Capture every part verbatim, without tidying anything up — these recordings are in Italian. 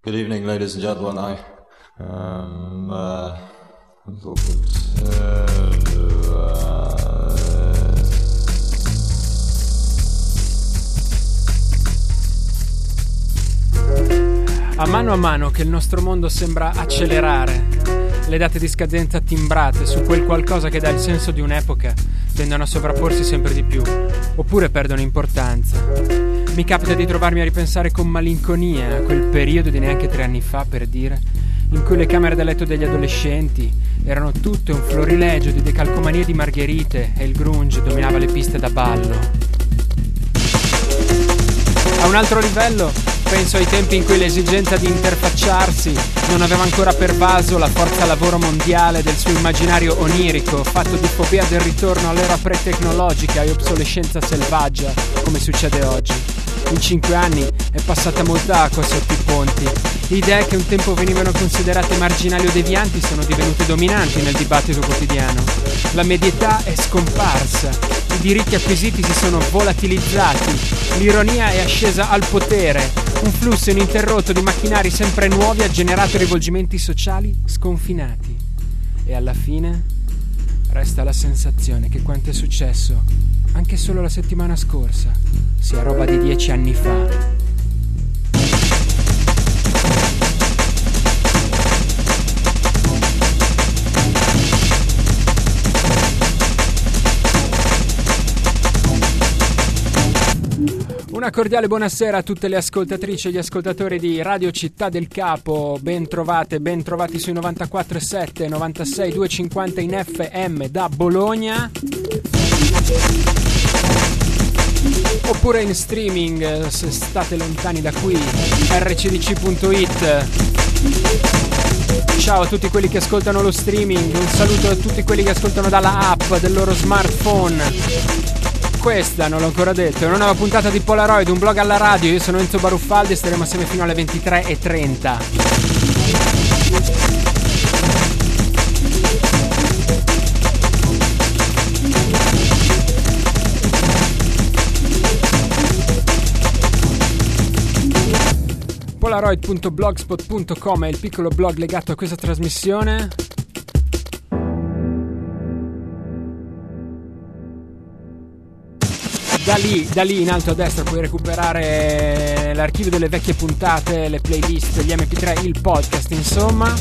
Good evening, ladies and gentlemen. I um uh, a mano a mano che il nostro mondo sembra accelerare, le date di scadenza timbrate su quel qualcosa che dà il senso di un'epoca tendono a sovrapporsi sempre di più, oppure perdono importanza. Mi capita di trovarmi a ripensare con malinconia a quel periodo di neanche tre anni fa, per dire, in cui le camere da letto degli adolescenti erano tutte un florilegio di decalcomanie di margherite e il grunge dominava le piste da ballo. A un altro livello penso ai tempi in cui l'esigenza di interfacciarsi non aveva ancora pervaso la forza lavoro mondiale del suo immaginario onirico, fatto di fobia del ritorno all'era pre-tecnologica e obsolescenza selvaggia, come succede oggi. In cinque anni è passata molta acqua sotto i ponti. Idee che un tempo venivano considerate marginali o devianti sono divenute dominanti nel dibattito quotidiano. La medietà è scomparsa, i diritti acquisiti si sono volatilizzati, l'ironia è ascesa al potere, un flusso ininterrotto di macchinari sempre nuovi ha generato rivolgimenti sociali sconfinati. E alla fine resta la sensazione che quanto è successo, anche solo la settimana scorsa, sia roba di dieci anni fa. Una cordiale buonasera a tutte le ascoltatrici e gli ascoltatori di Radio Città del Capo, ben trovate, ben trovati sui novantaquattro virgola sette, novantasei duecentocinquanta in F M da Bologna, oppure in streaming se state lontani da qui, erre ci di ci punto it. Ciao a tutti quelli che ascoltano lo streaming, un saluto a tutti quelli che ascoltano dalla app del loro smartphone. Questa, non l'ho ancora detto, è una nuova puntata di Polaroid, un blog alla radio. Io sono Enzo Baruffaldi e staremo assieme fino alle ventitré e trenta. Polaroid punto blogspot punto com è il piccolo blog legato a questa trasmissione. Da lì, da lì in alto a destra puoi recuperare l'archivio delle vecchie puntate, le playlist, gli emme pi tre, il podcast, insomma.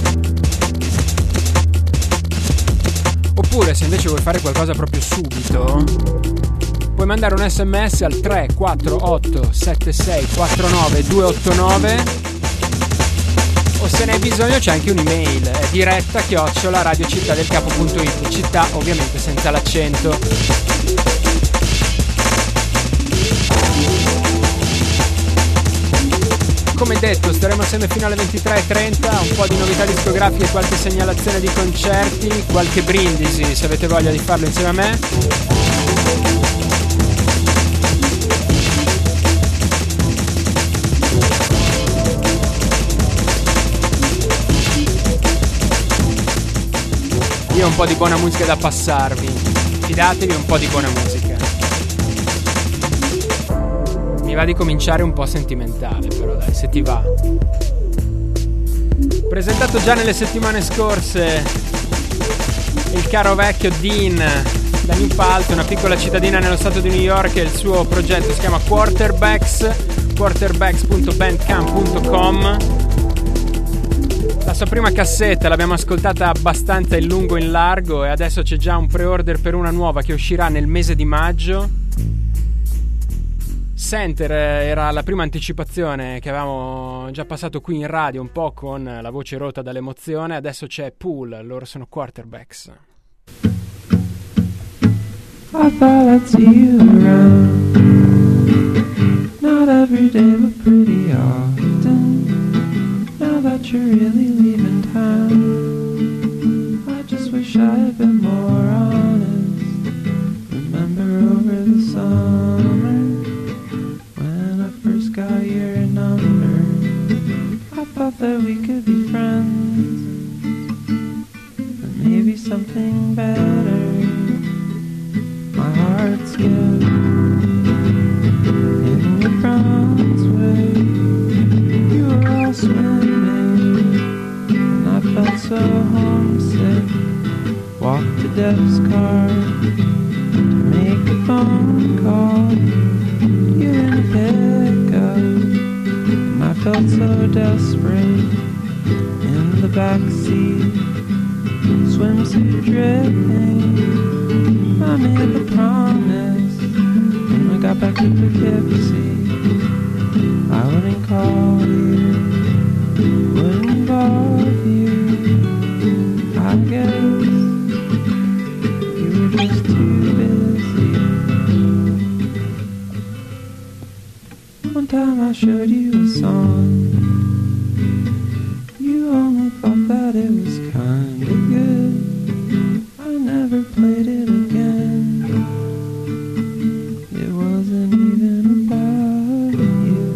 Oppure se invece vuoi fare qualcosa proprio subito, puoi mandare un sms al tre quattro otto sette sei quattro nove due otto nove, o se ne hai bisogno c'è anche un'email, è diretta chiocciola radiocittadelcapo punto it, città ovviamente senza l'accento. Come detto, staremo assieme fino alle ventitré e trenta, un po' di novità discografiche, qualche segnalazione di concerti, qualche brindisi se avete voglia di farlo insieme a me. Io ho un po' di buona musica da passarvi, fidatevi, un po' di buona musica. Mi va di cominciare un po' sentimentale, però dai, se ti va. Presentato già nelle settimane scorse il caro vecchio Dean da New Paltz, una piccola cittadina nello stato di New York, e il suo progetto si chiama Quarterbacks, quarterbacks punto bandcamp punto com. La sua prima cassetta l'abbiamo ascoltata abbastanza in lungo e in largo, e adesso c'è già un pre-order per una nuova che uscirà nel mese di maggio. Center era la prima anticipazione che avevamo già passato qui in radio, un po' con la voce rotta dall'emozione. Adesso c'è Pool, loro sono Quarterbacks. I thought I'd see you around, not every day but pretty often. Now that you're really leaving town, I just wish I had been more honest. Remember over the summer got your number, I thought that we could be friends, but maybe something better. My heart's good in the Brunswick. You were all swimming so homesick. Walked to Deb's car to make a phone call. You didn't pick up, and I felt so desperate in the backseat, swimsuit dripping. I made the promise when I got back to Poughkeepsie, I wouldn't call you, wouldn't involve you. I guess you were just too busy. One time I showed you a song, you only thought that it was kinda good. I never played it again. It wasn't even about you.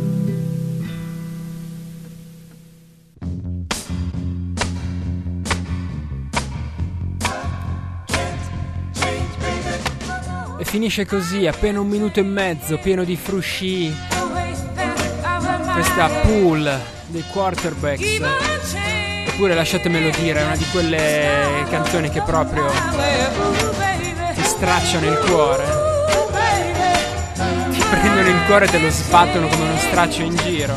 E finisce così, appena un minuto e mezzo, pieno di frusci. Questa Pool dei Quarterbacks. Eppure lasciatemelo dire, è una di quelle canzoni che proprio ti stracciano il cuore. Ti prendono il cuore e te lo sbattono come uno straccio in giro.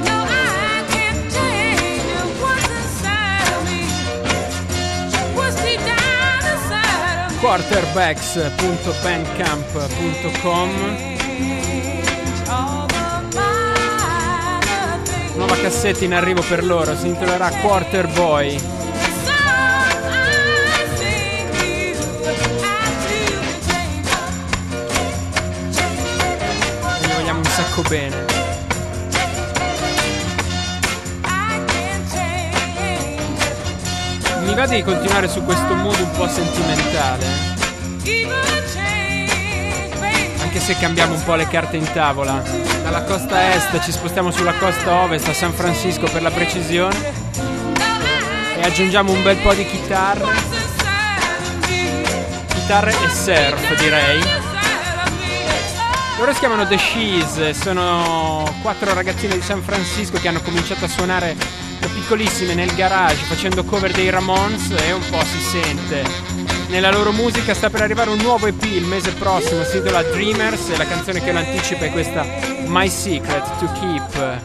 quarterbacks punto bandcamp punto com. Nuova cassetta in arrivo per loro, si intitolerà Quarter Boy. E li vogliamo un sacco bene. Mi va di continuare su questo mood un po' sentimentale, anche se cambiamo un po' le carte in tavola. Dalla costa est ci spostiamo sulla costa ovest, a San Francisco per la precisione, e aggiungiamo un bel po' di chitarre chitarre e surf, direi. Loro si chiamano The She's, sono quattro ragazzine di San Francisco che hanno cominciato a suonare da piccolissime nel garage facendo cover dei Ramones, e un po' si sente nella loro musica. Sta per arrivare un nuovo E P il mese prossimo, si intitola Dreamers, e la canzone che lo anticipa è questa My Secret to Keep.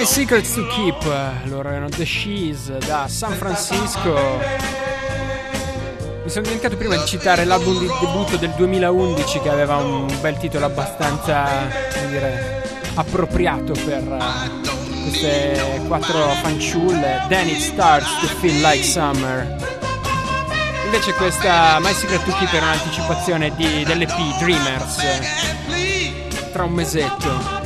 My Secrets to Keep, loro erano The She's da San Francisco. Mi sono dimenticato prima di citare l'album di debutto del duemilaundici che aveva un bel titolo abbastanza, come dire, appropriato per uh, queste quattro fanciulle, Then It Starts to Feel Like Summer. Invece questa My Secret to Keep era un'anticipazione di, dell'E P Dreamers tra un mesetto.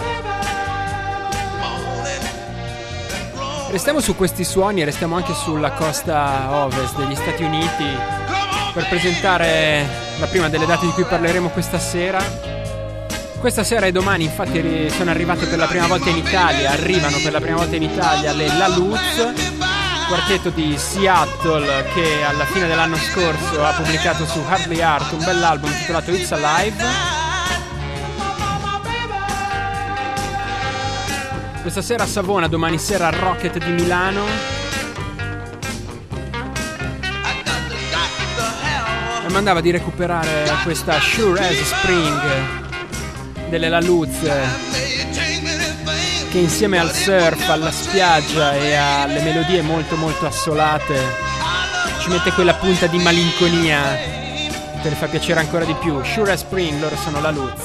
Restiamo su questi suoni e restiamo anche sulla costa ovest degli Stati Uniti per presentare la prima delle date di cui parleremo questa sera. Questa sera e domani infatti sono arrivate per la prima volta in Italia, arrivano per la prima volta in Italia le La Luz, quartetto di Seattle che alla fine dell'anno scorso ha pubblicato su Hardly Heart un bell'album intitolato It's Alive. Questa sera a Savona, domani sera a Rocket di Milano. E mandava di recuperare questa Sure as Spring delle La Luz, che insieme al surf, alla spiaggia e alle melodie molto molto assolate ci mette quella punta di malinconia che te le fa piacere ancora di più. Sure as Spring, loro sono La Luz.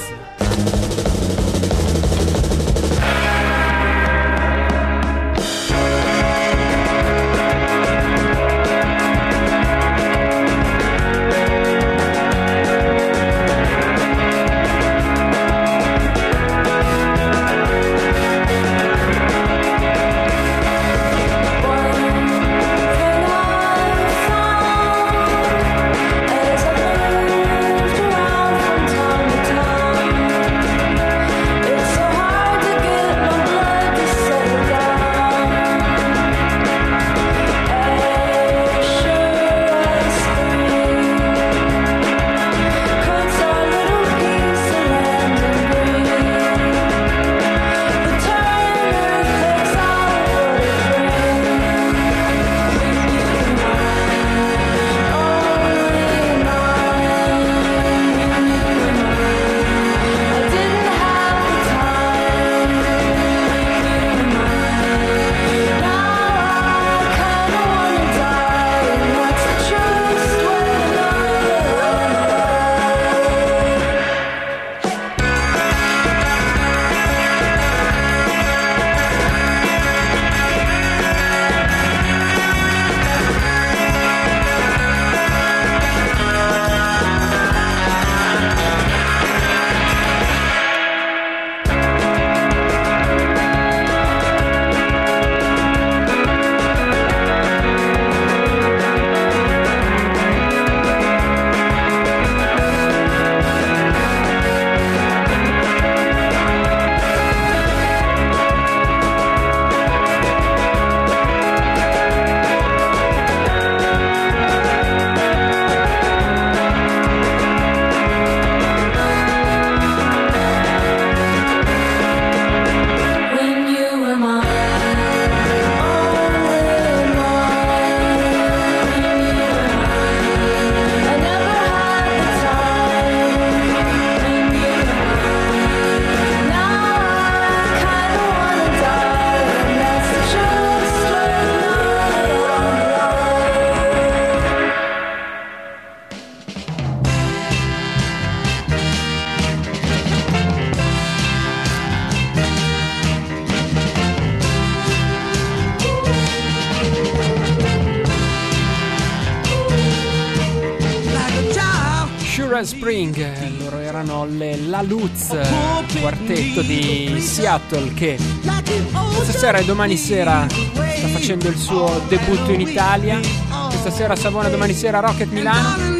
Spring, loro erano le La Luz, quartetto di Seattle che questa sera e domani sera sta facendo il suo debutto in Italia. Questa sera a Savona, domani sera a Rocket Milano.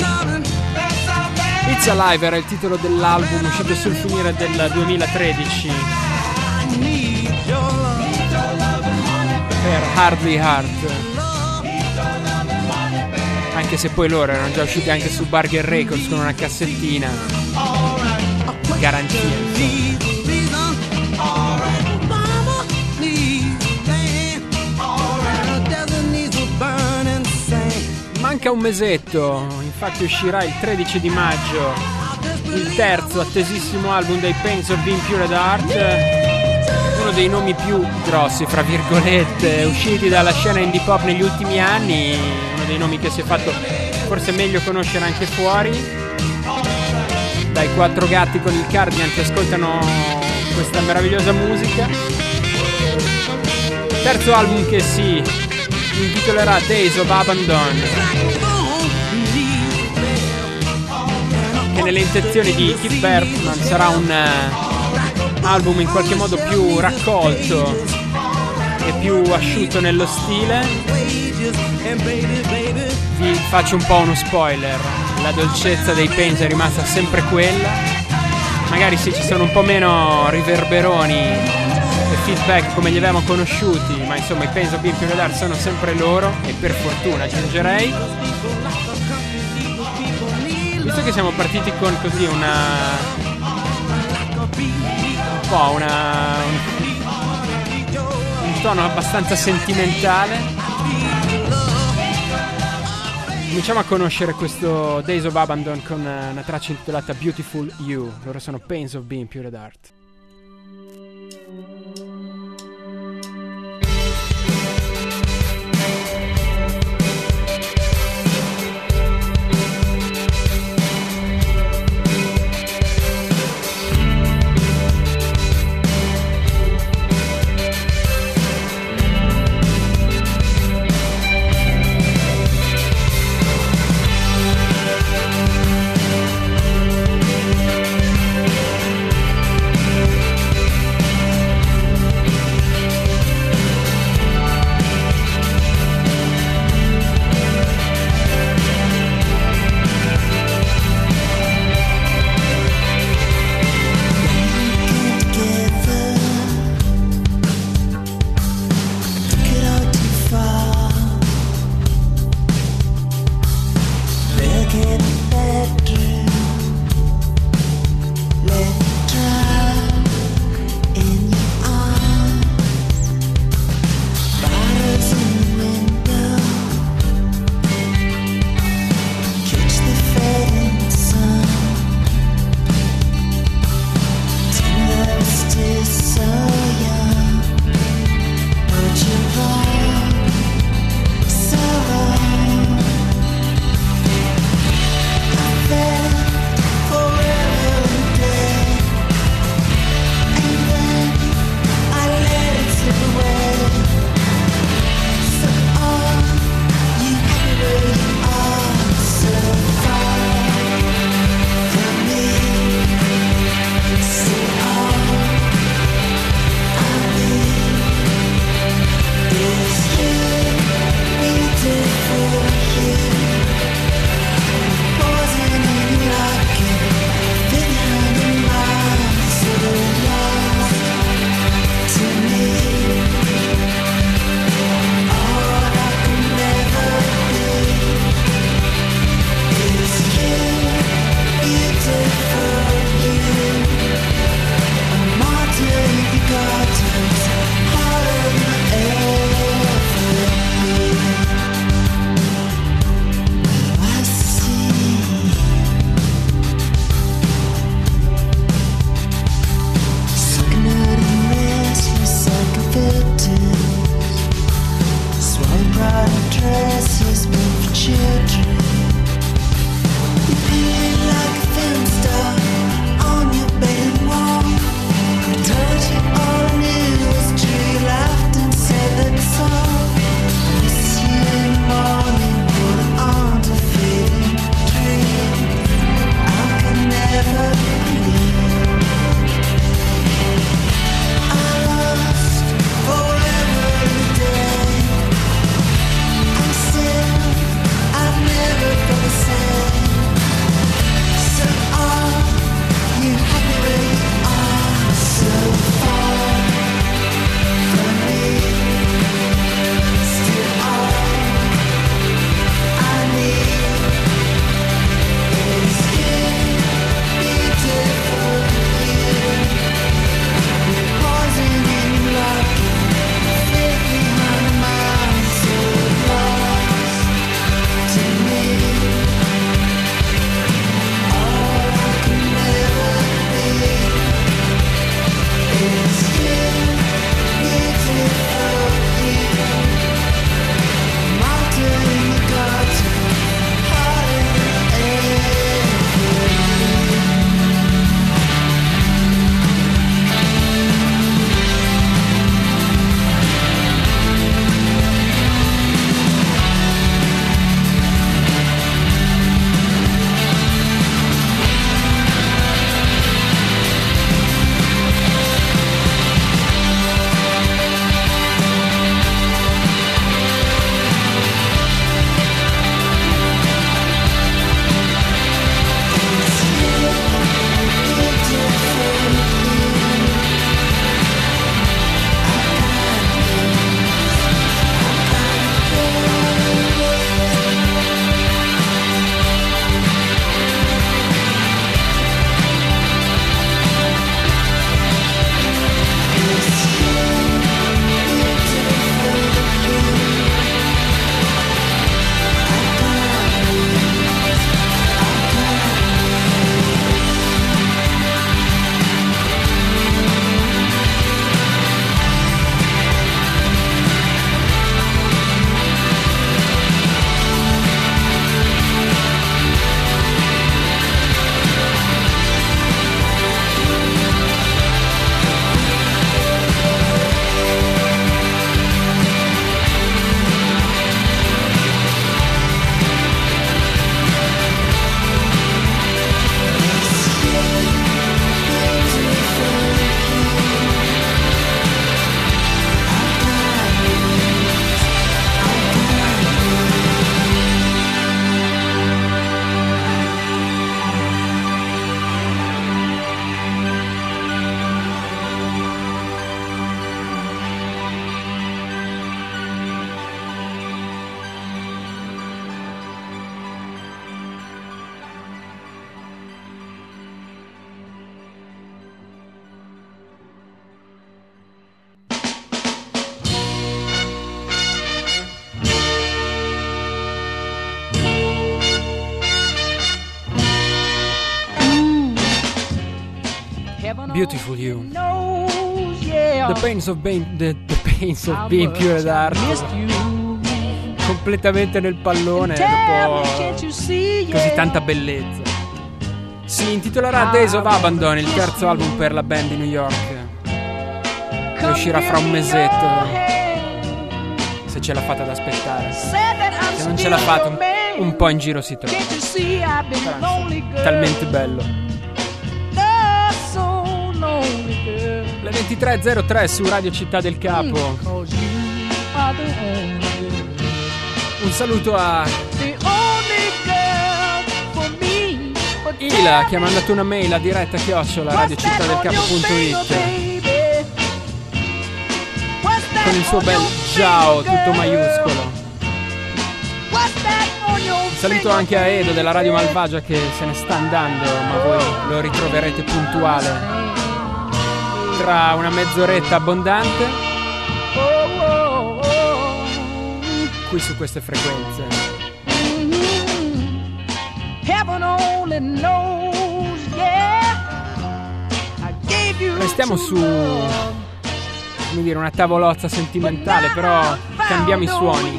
It's Alive era il titolo dell'album uscito sul finire del duemilatredici per Hardly Heart, anche se poi loro erano già usciti anche su Bargain Records con una cassettina garantia, manca un mesetto, infatti uscirà il tredici di maggio il terzo attesissimo album dei Pains of Being Pure Heart. uno dei nomi più grossi, fra virgolette, usciti dalla scena indie pop negli ultimi anni, uno dei nomi che si è fatto forse meglio conoscere anche fuori. Dai quattro gatti con il cardigan che ascoltano questa meravigliosa musica. Terzo album che si intitolerà Days of Abandon, che nelle intenzioni di Keith Bertman sarà un uh, album in qualche modo più raccolto e più asciutto nello stile. Vi faccio un po' uno spoiler: la dolcezza dei Pains è rimasta sempre quella. Magari sì, ci sono un po' meno riverberoni e feedback come li avevamo conosciuti, ma insomma i Pains of Being Period Art sono sempre loro, e per fortuna aggiungerei. Visto che siamo partiti con così una un po' una un, un tono abbastanza sentimentale, cominciamo a conoscere questo Days of Abandon con una traccia intitolata Beautiful You. Loro sono Pains of Being Period Art. Beautiful You. The Pains of Being, the, the pains of being Pure Dark. Completamente nel pallone dopo così tanta bellezza. Si intitolerà Days of Abandon, il terzo album per la band di New York, che uscirà fra un mesetto, se ce l'ha fatta ad aspettare. Se non ce l'ha fatta, un, un po' in giro si trova. Talmente bello. Le ventitré e zero tre su Radio Città del Capo. Un saluto a Ila, che ha mandato una mail a diretta chiocciola radiocittadelcapo.it con il suo bel ciao tutto maiuscolo. Un saluto anche a Edo della Radio Malvagia, che se ne sta andando, ma voi lo ritroverete puntuale tra una mezz'oretta abbondante qui su queste frequenze. Restiamo su, come dire, una tavolozza sentimentale, però cambiamo i suoni.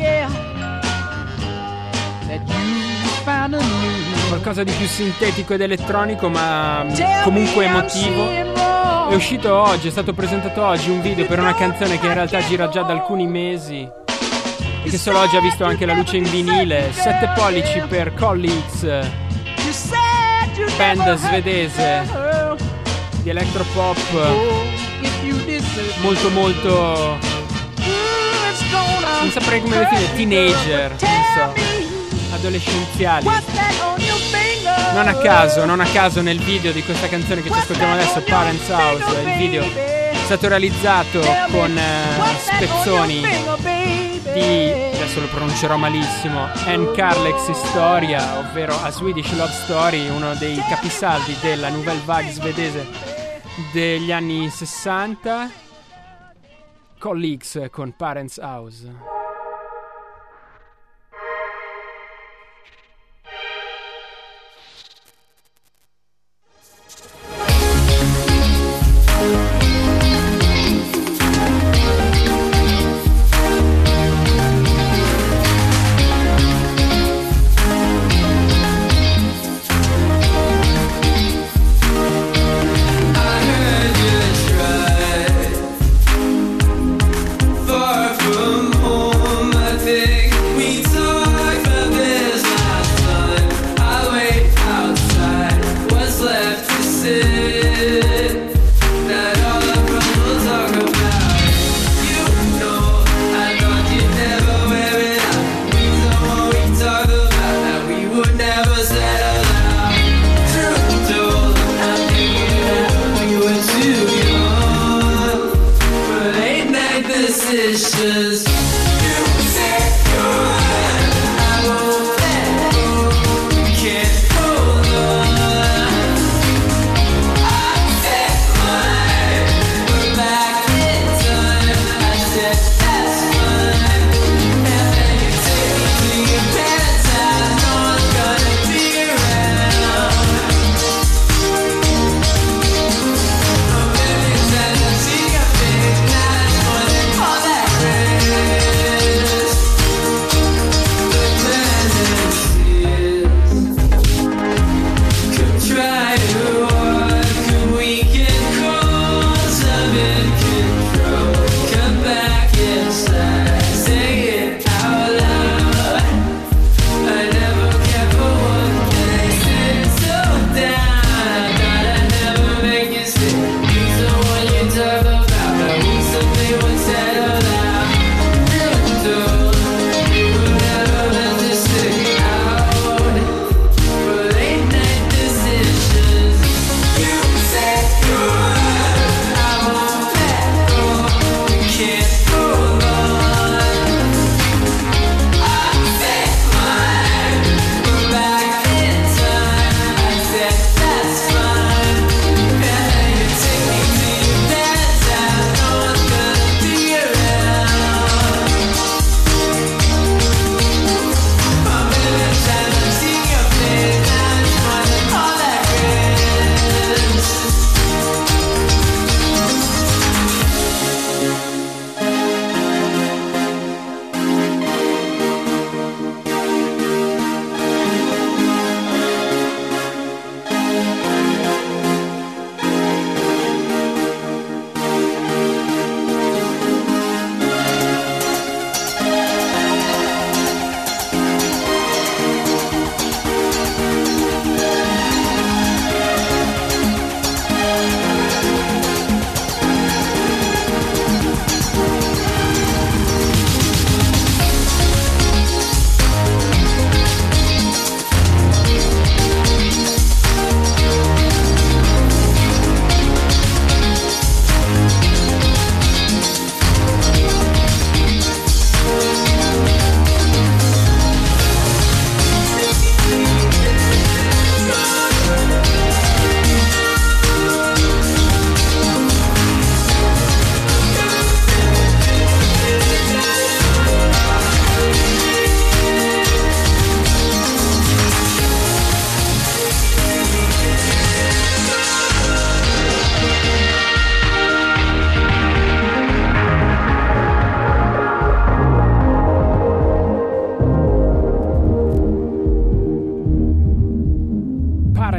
Qualcosa di più sintetico ed elettronico, ma comunque emotivo. È uscito oggi, è stato presentato oggi un video per una canzone che in realtà gira già da alcuni mesi e che solo oggi ha visto anche la luce in vinile. Sette pollici per Colleagues, band svedese di electropop molto molto, non saprei come definire, teenager, non so, adolescenziali. Non a caso, non a caso nel video di questa canzone che ci ascoltiamo adesso, Parents House, il video è stato realizzato con eh, spezzoni di, adesso lo pronuncerò malissimo, Anne Carlex Historia, ovvero A Swedish Love Story, uno dei capisaldi della Nouvelle Vague svedese degli anni sessanta. Colleagues con Parents House. Far from home.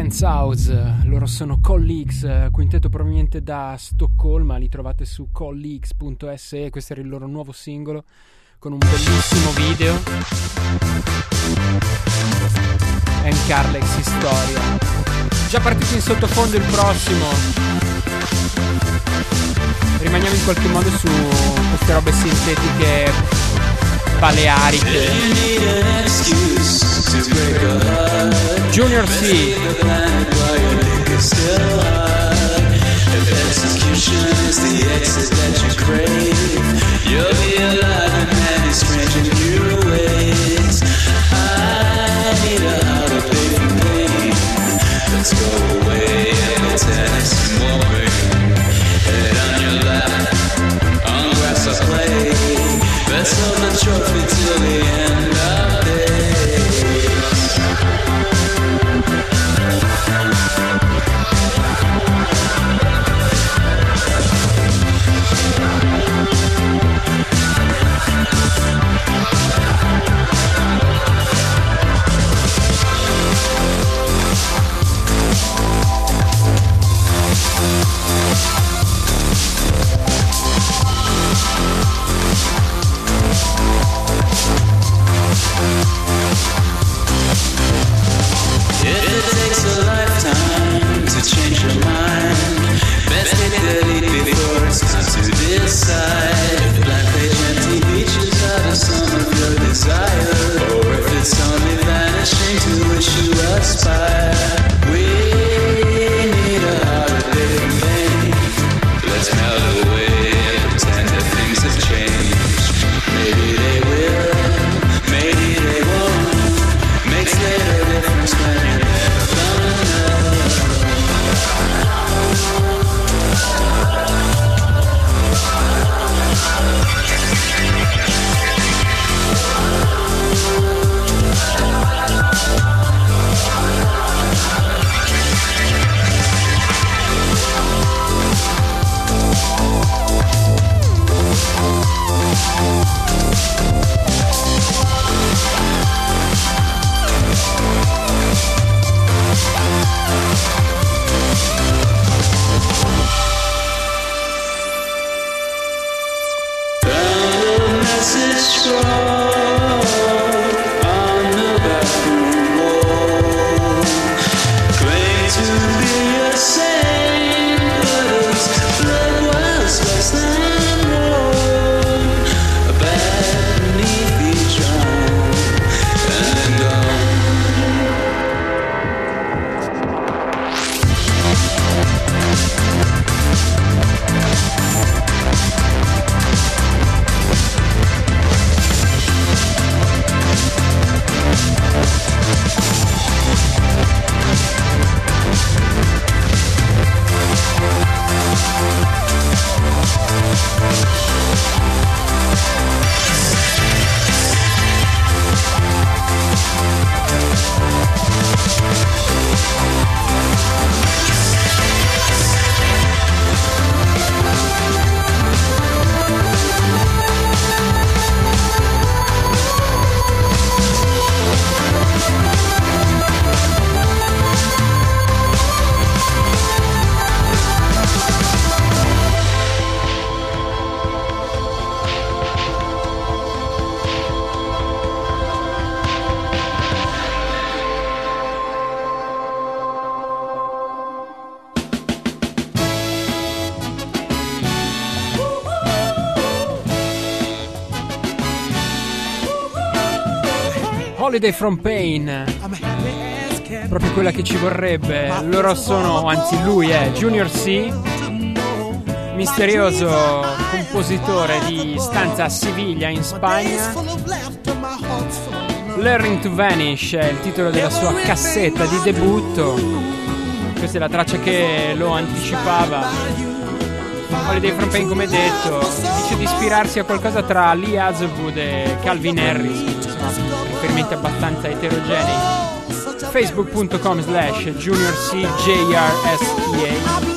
Dance House, loro sono Colleagues, quintetto proveniente da Stoccolma, li trovate su colleagues punto se, questo era il loro nuovo singolo con un bellissimo video. And Carlex Storia. Già partito in sottofondo il prossimo. Rimaniamo in qualche modo su queste robe sintetiche baleariche. Junior C. Let's go away and tennis morning. Head on your lap, on grass I play. Let's hold the trophy till the end of days. Holiday from Pain, proprio quella che ci vorrebbe. Loro sono, anzi lui è Junior C, misterioso compositore di stanza a Siviglia in Spagna. Learning to Vanish è il titolo della sua cassetta di debutto. Questa è la traccia che lo anticipava. Holiday from Pain, come detto, dice di ispirarsi a qualcosa tra Lee Hazelwood e Calvin Harris, insomma riferimenti abbastanza eterogenei. Facebook punto com slash Junior C J R S T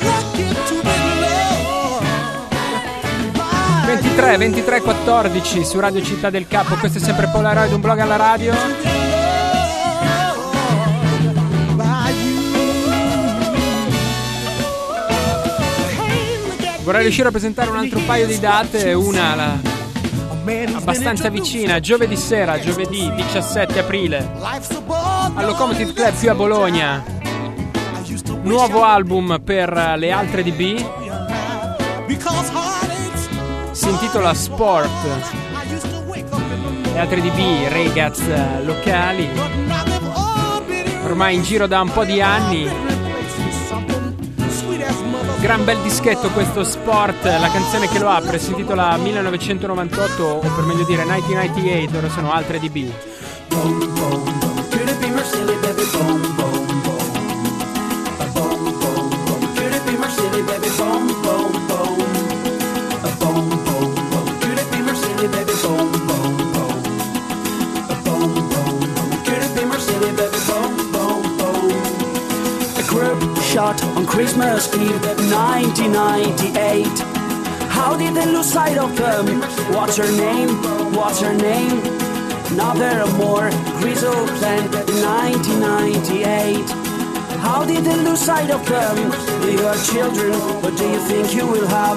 A. ventitré ventitré quattordici su Radio Città del Capo. Questo è sempre Polaroid, un blog alla radio. Vorrei riuscire a presentare un altro paio di date, una la, abbastanza vicina, giovedì sera, giovedì diciassette aprile, al Locomotive Club qui a Bologna. Nuovo album per le altre D B, si intitola Sport. Le altre D B, ragazzi locali, ormai in giro da un po' di anni. Gran bel dischetto questo Sport, la canzone che lo apre si intitola millenovecentonovantotto, o per meglio dire millenovecentonovantotto, ora sono altre D B. Shot on Christmas Eve nineteen ninety-eight. How did they lose sight of them? What's her name? What's her name? Another more grizzle plan in nineteen ninety-eight. How did they lose sight of them? You are children, what do you think you will have?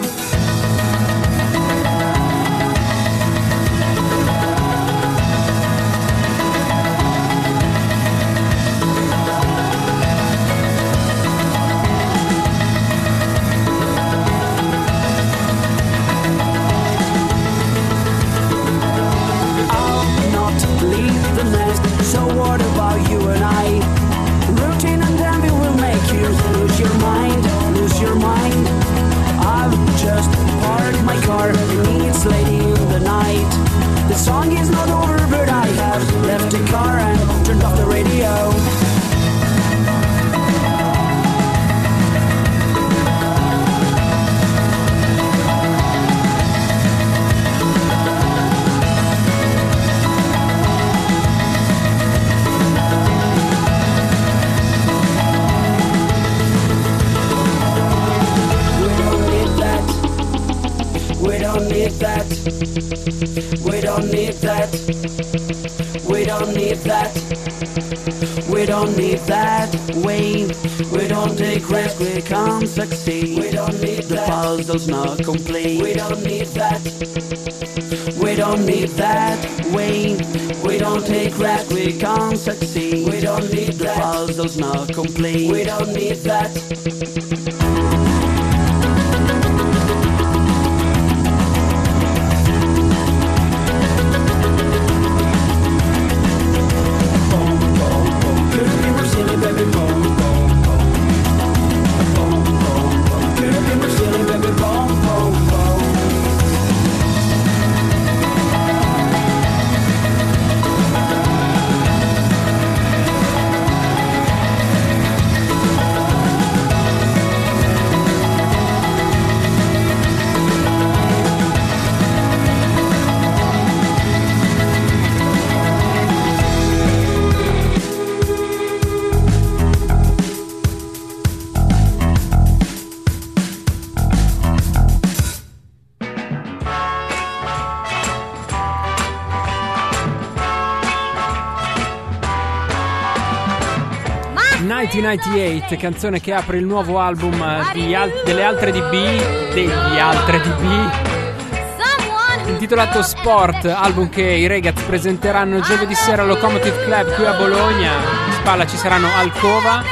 So what about you and I? Routine and envy will make you lose your mind, lose your mind. I've just parked my car and it's late in the night. The song is not over but I have left the car and turned off the radio. We don't need that. We don't need that. We don't need that. We don't need that. We we don't take risks, we can't succeed. We don't need the puzzle's not complete. We don't need that. We don't need that. We we don't take risks, we can't succeed. We don't need the puzzle's not complete. We don't need that. millenovecentonovantotto, canzone che apre il nuovo album di al- delle altre D B, degli altre D B, intitolato Sport, album che i ragazzi presenteranno giovedì sera al Locomotive Club qui a Bologna. In spalla ci saranno Alcova.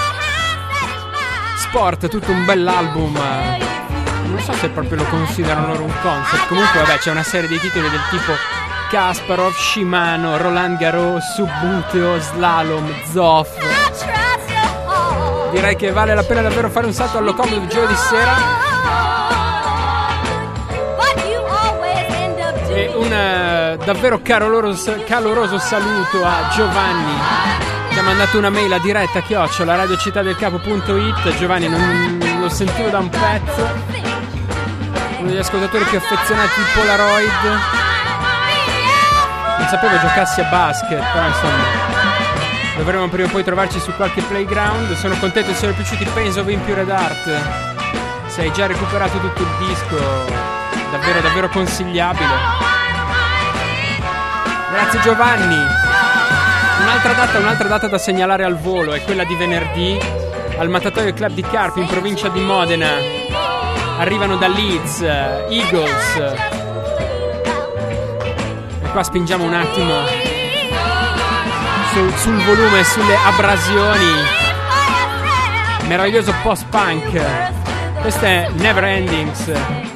Sport, tutto un bell'album, non so se proprio lo considerano loro un concept. Comunque vabbè, c'è una serie di titoli del tipo Kasparov, Shimano, Roland Garros, Subbuteo, Slalom, Zoff. Direi che vale la pena davvero fare un salto al Locomotive giovedì sera. E un uh, davvero caloroso, caloroso saluto a Giovanni, che ha mandato una mail a diretta chiocciola radiocittadelcapo.it. Giovanni, non lo sentivo da un pezzo, uno degli ascoltatori più affezionati di Polaroid. Non sapevo giocassi a basket, però insomma dovremo prima o poi trovarci su qualche playground. Sono contento di essere piaciuti Pains of Impure Art. Se hai già recuperato tutto il disco, davvero davvero consigliabile. Grazie Giovanni. Un'altra data, un'altra data da segnalare al volo è quella di venerdì al Mattatoio Club di Carpi in provincia di Modena. arrivano da Leeds, Eagles. E qua spingiamo un attimo sul, sul volume, sulle abrasioni. Meraviglioso post-punk. Questo è Never Endings.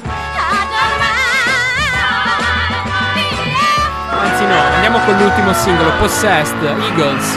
Anzi no, andiamo con l'ultimo singolo, Possessed, Eagles.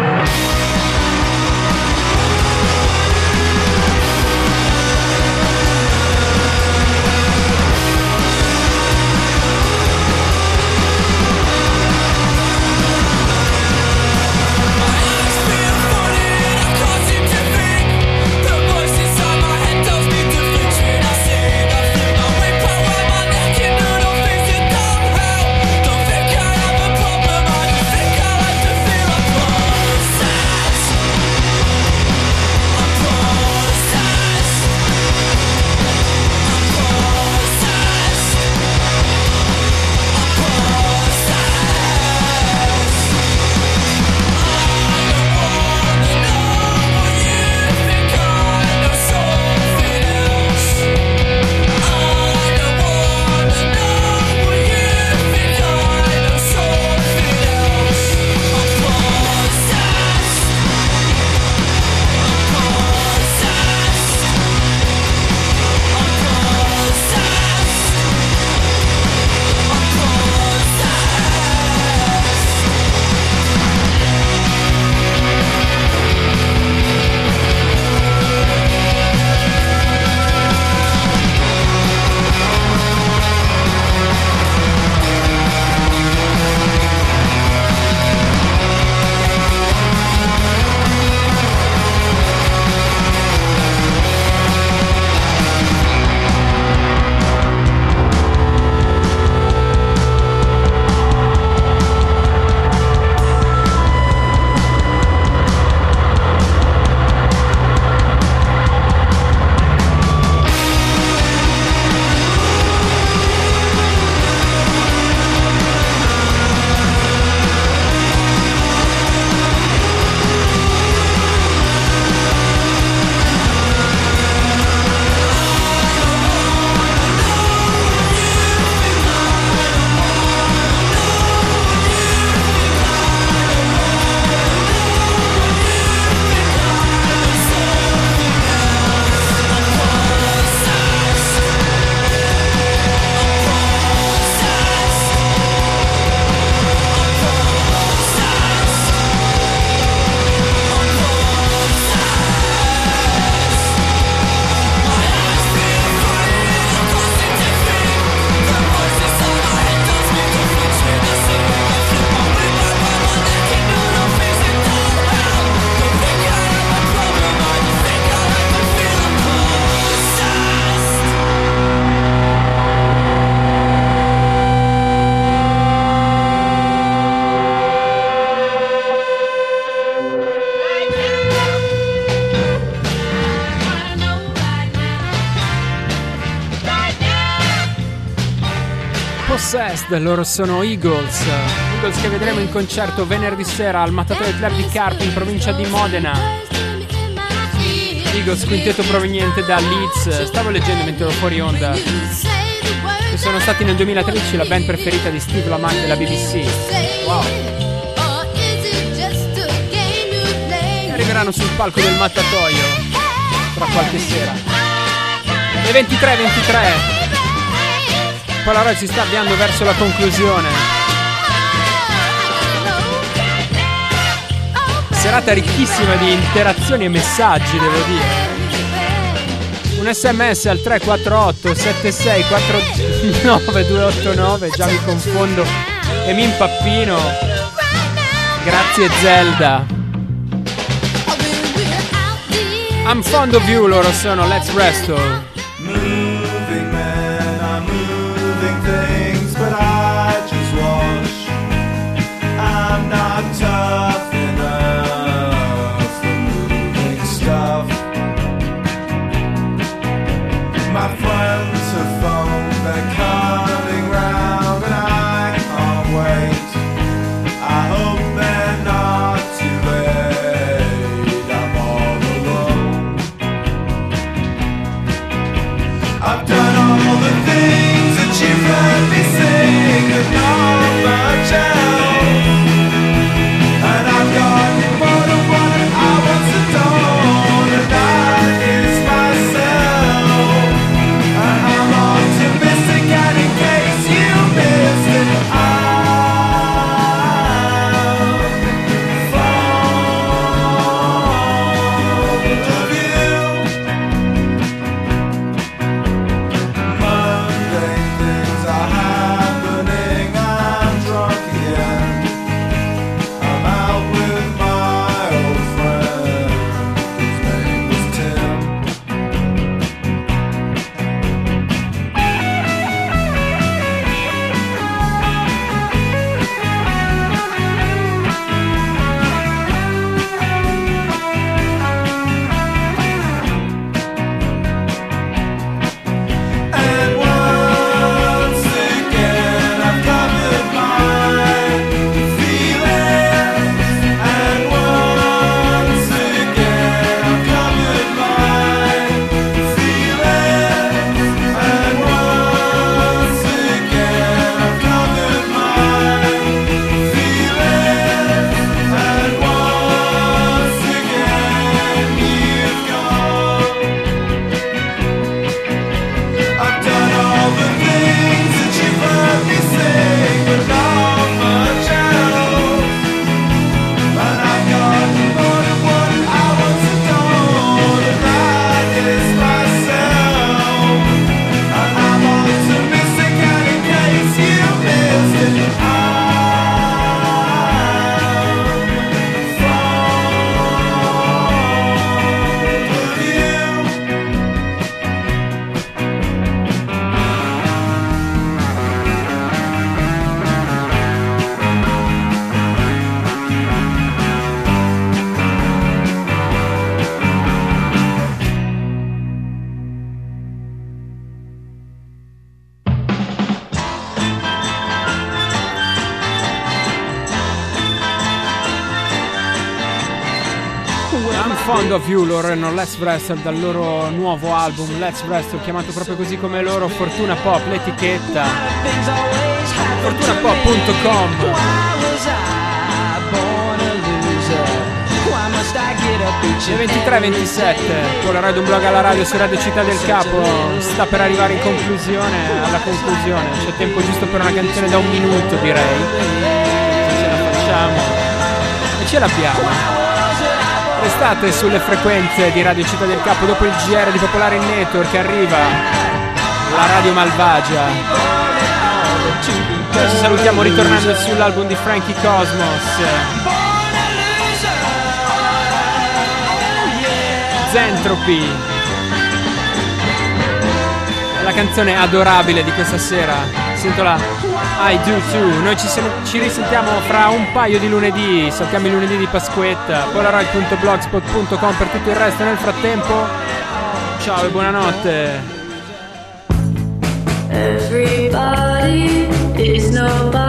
Possessed, loro sono Eagles. Eagles che vedremo in concerto venerdì sera al Mattatore Club di Carpi in provincia di Modena. Eagles, quintetto proveniente da Leeds. Stavo leggendo mentre ero fuori onda che sono stati nel duemilatredici la band preferita di Steve Lamacq della B B C. Wow. E arriveranno sul palco del Mattatoio tra qualche sera. E ventitré ventitré. Polaroid si sta avviando verso la conclusione. Serata ricchissima di interazioni e messaggi, devo dire. Un sms al tre quattro otto sette sei quattro nove due otto nove, già mi confondo e mi impappino. Grazie Zelda. I'm fond of you, loro sono Let's Wrestle. Things, but I just watch. I'm not tough enough for moving stuff. My friends have phoned, they're coming round, and I can't wait. I hope they're not too late. I'm all alone. Fond of You, loro erano Let's Wrestle dal loro nuovo album Let's Wrestle, chiamato proprio così come loro, Fortuna Pop, l'etichetta fortuna pop punto com. Le ventitré e ventisette, Polaroid, un blog alla radio su Radio Città del Capo, sta per arrivare in conclusione, alla conclusione, c'è tempo giusto per una canzone da un minuto, direi, se ce la facciamo, e ce l'abbiamo. Restate sulle frequenze di Radio Città del Capo, dopo il G R di Popolare Network arriva la Radio Malvagia. Noi ci salutiamo ritornando sull'album di Frankie Cosmos, Zentropy, la canzone adorabile di questa sera si intitola I Do Too. Noi ci, sen- ci risentiamo fra un paio di lunedì, saltiamo il lunedì di Pasquetta. Polaroid punto blogspot punto com per tutto il resto. Nel frattempo, ciao e buonanotte. Everybody is nobody.